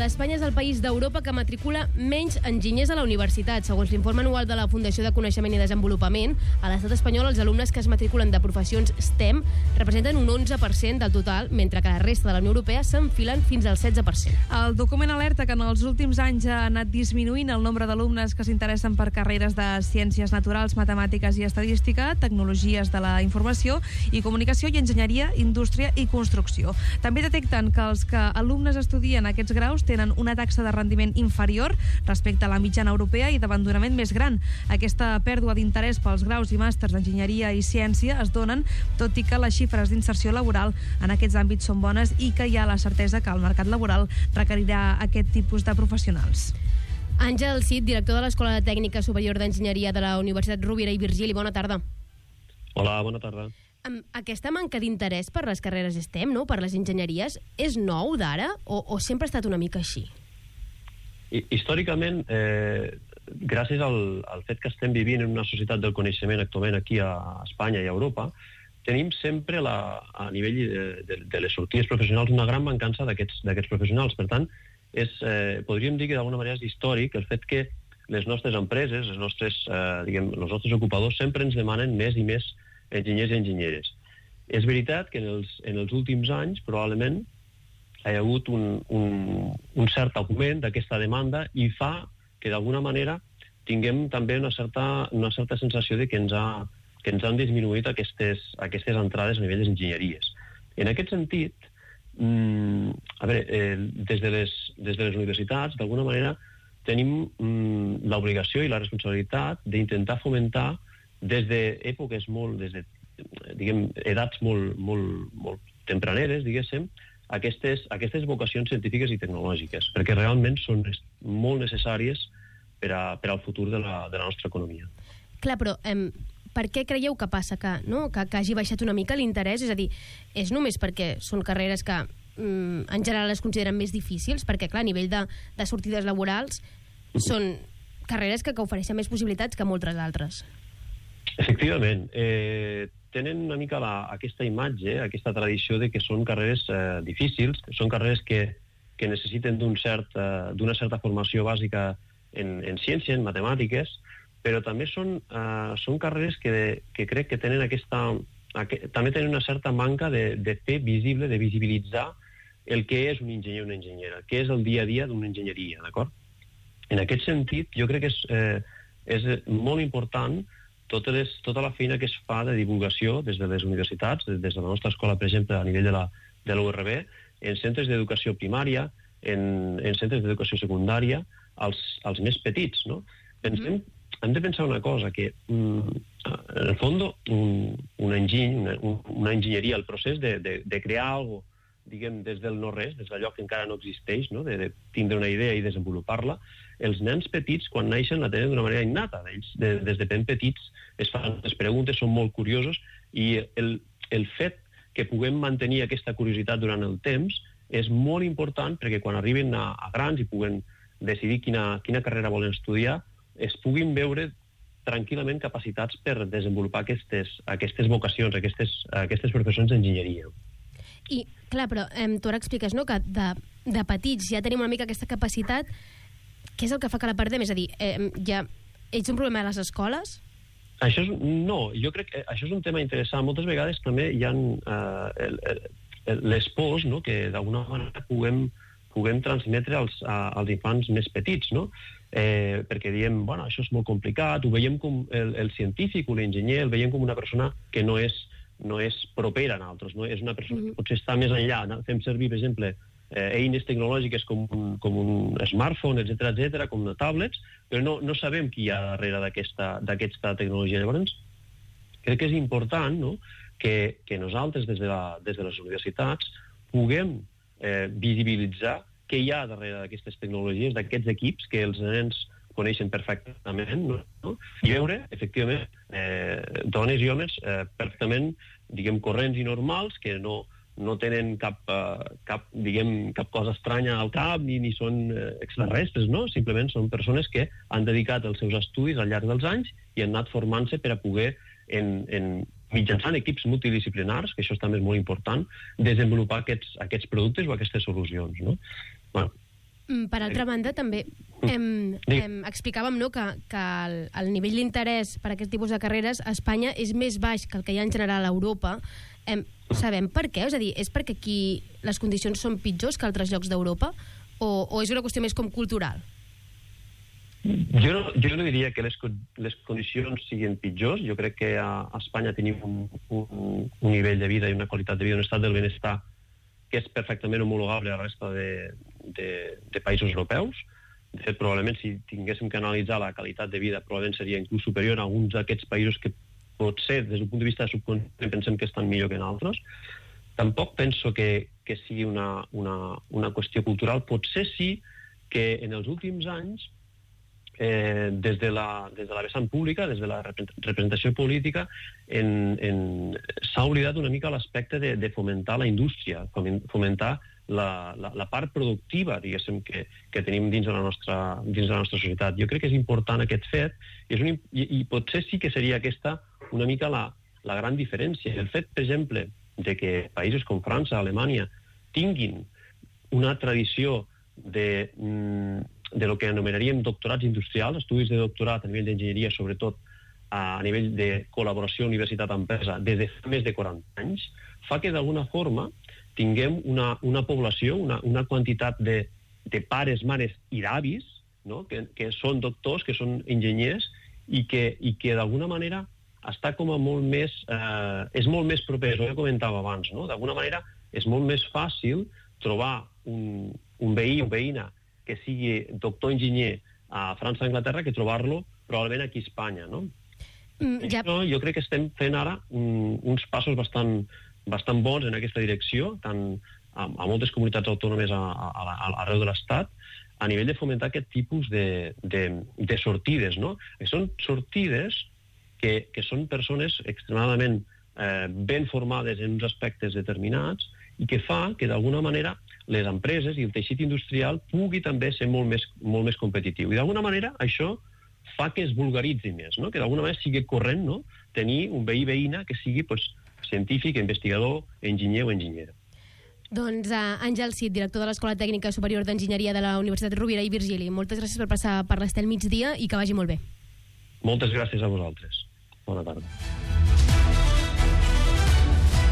Espanya és el país d'Europa que matricula menys enginyers a la universitat. Segons l'informe anual de la Fundació de Coneixement i Desenvolupament, a l'estat espanyol els alumnes que es matriculen de professions STEM representen un 11% del total, mentre que la resta de la Unió Europea s'enfilen fins al 16%. El document alerta que en els últims anys ha anat disminuint el nombre d'alumnes que s'interessen per carreres de ciències naturals, matemàtiques i estadística, tecnologies de la informació i comunicació i enginyeria, indústria i construcció. També detecten que els alumnes estudien aquests graus tenen una taxa de rendiment inferior respecte a la mitjana europea i d'abandonament més gran. Aquesta pèrdua d'interès pels graus i màsters d'enginyeria i ciència es donen, tot i que les xifres d'inserció laboral en aquests àmbits són bones i que hi ha la certesa que el mercat laboral requerirà aquest tipus de professionals. Àngel Cid, director de l'Escola Tècnica Superior d'Enginyeria de la Universitat Rovira i Virgili, bona tarda. Hola, bona tarda. Aquesta manca d'interès per les carreres STEM, no? Per les enginyeries, és nou d'ara o sempre ha estat una mica així? Històricament, gràcies al fet que estem vivint en una societat del coneixement actualment aquí a Espanya i a Europa, tenim sempre a nivell de les sortides professionals una gran mancança d'aquests professionals. Per tant, podríem dir que d'alguna manera és històric el fet que les nostres empreses, els nostres ocupadors sempre ens demanen més i més enginyers i enginyeres. És veritat que en els últims anys probablement hi ha hagut un cert augment d'aquesta demanda i fa que d'alguna manera tinguem també una certa sensació de que ens han disminuït aquestes entrades a nivell d'enginyeries. En aquest sentit, des de les universitats, d'alguna manera, tenim l'obligació i la responsabilitat d'intentar fomentar des d'èpoques edats molt tempraneres, diguéssim, aquestes vocacions científiques i tecnològiques, perquè realment són molt necessàries per al futur de la nostra economia. Clar, però per què creieu que passa que hagi baixat una mica l'interès? És a dir, és només perquè són carreres que en general es consideren més difícils? Perquè, clar, a nivell de sortides laborals són carreres que ofereixen més possibilitats que moltes altres. Efectivament, tenen una mica aquesta imatge, aquesta tradició de que són carreres difícils, són carreres que necessiten d'una certa formació bàsica en ciència, en matemàtiques, però també són carreres que crec que tenen també tenen una certa manca de fer visible, de visibilitzar el que és un enginyer o una enginyera, què és el dia a dia d'una enginyeria, d'acord? En aquest sentit, jo crec que és molt important tota la feina que es fa de divulgació des de les universitats, des de la nostra escola, per exemple, a nivell de la URB, en centres d'educació primària, en centres d'educació secundària, als més petits, no? Hem de pensar una cosa, que en el fons una enginyeria, el procés de crear alguna cosa, diguem, des del no-res, des d'allò que encara no existeix, no? De tindre una idea i desenvolupar-la, els nens petits, quan naixen, la tenen d'una manera innata. Ells, des de ben petits, es fan les preguntes, són molt curiosos, i el fet que puguem mantenir aquesta curiositat durant el temps és molt important perquè quan arriben a grans i puguen decidir quina carrera volen estudiar, es puguin veure tranquil·lament capacitats per desenvolupar aquestes vocacions, aquestes professions d'enginyeria. I, clar, però tu ara expliques, no?, que de petits ja tenim una mica aquesta capacitat. Què és el que fa que la perdem? És a dir, ja ets un problema a les escoles? No, jo crec que això és un tema interessant. Moltes vegades també hi ha les pors, no?, que d'alguna manera puguem transmetre als infants més petits, no? Perquè diem, bueno, això és molt complicat, ho veiem com el científic o l'enginyer, el veiem com una persona que no és propera a nosaltres, no? És una persona que potser està més enllà. Fem servir, per exemple, eines tecnològiques com un smartphone, etc., com tablets, però no sabem qui hi ha darrere d'aquesta tecnologia. Llavors, crec que és important, no?, que nosaltres, des de les universitats, puguem visibilitzar què hi ha darrere d'aquestes tecnologies, d'aquests equips que els nens coneixen perfectament, no? I veure, efectivament, dones i homes perfectament, diguem, corrents i normals, que no tenen cap cosa estranya al cap, ni són extraterrestres, no? Simplement són persones que han dedicat els seus estudis al llarg dels anys i han anat formant-se per a poder, mitjançant equips multidisciplinars, que això també és molt important, desenvolupar aquests productes o aquestes solucions, no? Bueno, Per altra banda, també explicàvem, no, que el nivell d'interès per a aquest tipus de carreres a Espanya és més baix que el que hi ha en general a Europa. Sabem per què? És a dir, és perquè aquí les condicions són pitjors que altres llocs d'Europa? O és una qüestió més com cultural? Jo no diria que les condicions siguin pitjors. Jo crec que a Espanya tenim un nivell de vida i una qualitat de vida, un estat del benestar que és perfectament homologable a la resta de països europeus. De fet, probablement, si tinguéssim que analitzar la qualitat de vida, probablement seria inclús superior a alguns d'aquests països que potser, des del punt de vista subconscient, pensem que estan millor que en altres. Tampoc penso que sigui una qüestió cultural. Potser sí que en els últims anys, des de la vessant pública, des de la representació política, s'ha oblidat una mica l'aspecte de fomentar la indústria, fomentar la part productiva, diguéssim, que tenim dins de la nostra societat. Jo crec que és important aquest fet i potser sí que seria aquesta una mica la gran diferència. El fet, per exemple, de que països com França, Alemanya, tinguin una tradició de lo que anomenaríem doctorats industrials, estudis de doctorat a nivell d'enginyeria, sobretot a nivell de col·laboració universitat-empresa, des de fa més de 40 anys, fa que d'alguna forma tinguem una població, una quantitat de pares, mares i d'avis, no? que són doctors, que són enginyers, i que d'alguna manera està com a molt més... és molt més proper, ho comentava abans, no? D'alguna manera és molt més fàcil trobar un veí o veïna que sigui doctor enginyer a França o Anglaterra que trobar-lo probablement aquí a Espanya, no? Jo crec que estem fent ara uns passos bastant bons en aquesta direcció, tant a moltes comunitats autònomes arreu de l'Estat, a nivell de fomentar aquest tipus de sortides, no? Que són sortides que són persones extremadament ben formades en uns aspectes determinats i que fa que d'alguna manera les empreses i el teixit industrial pugui també ser molt més competitiu. I d'alguna manera això fa que es vulgaritzi més, no? Que d'alguna manera sigui corrent, no? Tenir un veí-veïna que sigui científic, investigador, enginyer o enginyera. Doncs Àngel Cid, director de l'Escola Tècnica Superior d'Enginyeria de la Universitat Rovira i Virgili, moltes gràcies per passar per l'Estel Migdia i que vagi molt bé. Moltes gràcies a vosaltres. Bona tarda.